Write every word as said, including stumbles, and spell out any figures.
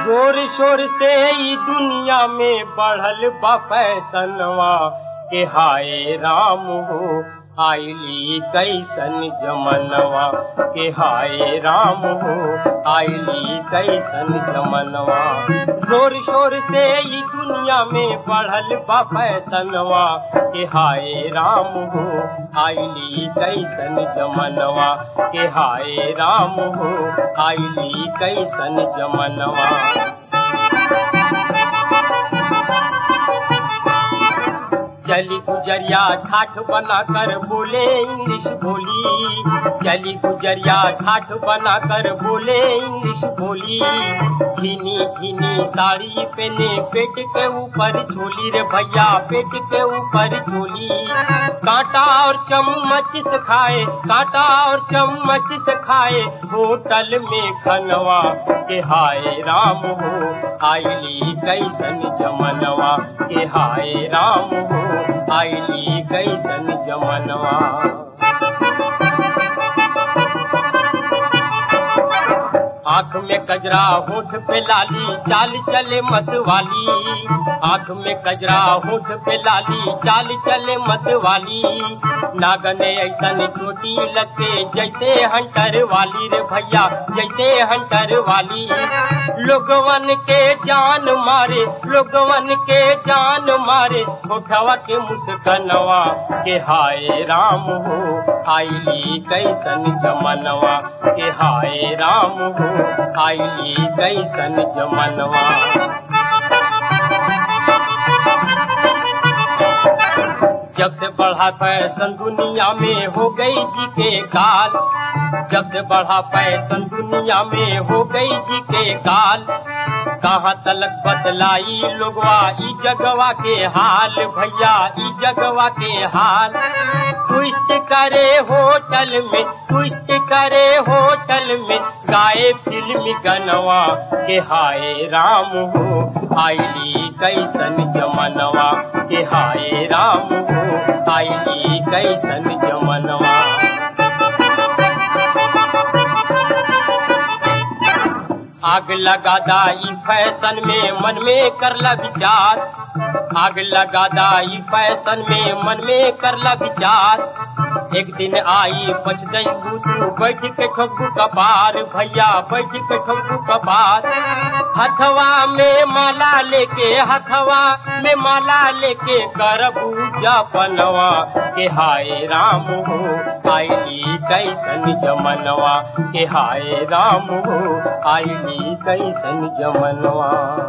जोर शोर से ई दुनिया में बढ़ल बा फैसनवा के हाय राम हो आइली कैसन जमनवा के हाय राम हो आइली कैसन जमनवा। जोर शोर से ई दुनिया में बढ़ल बा फैसनवा के हाय राम हो आइली कैसन जमनवा के हाय राम हो आइली कैसन जमनवा। चली गुजरिया ठाठ बनाकर बोले इंग्लिश बोली, चली गुजरिया ठाठ बनाकर बोले इंग्लिश बोली। झीनी झीनी साड़ी पहने पेट के ऊपर झोली रे भैया पेट के ऊपर झोली। कांटा और चम्मच से खाए कांटा और चम्मच से खाए होटल में खनवा के हाय राम हो आइली कैसन जमनवा के हाय राम हो आइली कैसन जमनवा। आँख में कजरा होठ पे लाली चाल चले मत वाली, आँख में कजरा होठ पे लाली चाल चले मत वाली। नागन ऐसन चोटी लगते जैसे हंटर वाली रे भैया जैसे हंटर वाली। लोगवन के जान मारे लोगवन के जान मारे होठवा के मुस्कनवा के हाय राम हो आइली कैसन जमनवा के हाय राम हो आइली कैसन जमनवा। जब से बढ़ा फैशन दुनिया में हो गई जी के काल, जब से बढ़ा फैशन दुनिया में हो गई जी के काल। कहाँ तलक बदलाई लोगवा ई जगवा के हाल भैया ई जगवा के हाल। ट्विस्ट करे होटल में ट्विस्ट करे होटल में गाए फिल्मी गनवा के हाय राम हो आइली कैसन जमनवा के हाय राम हो आइली कैसन जमनवा। आग लगा दाई फैशन में मन में करला विचार, आग लगा दाई फैशन में मन में करला विचार। एक दिन आई पछदैबू तू बैठ के ठोकू कपार भैया बैठ के ठोकू कपार। हथवा में माला लेके हथवा में माला लेके करबू जपनवा के हाय राम हो आइली कैसन जमनवा के हाय राम हो आइली कैसन जमनवा।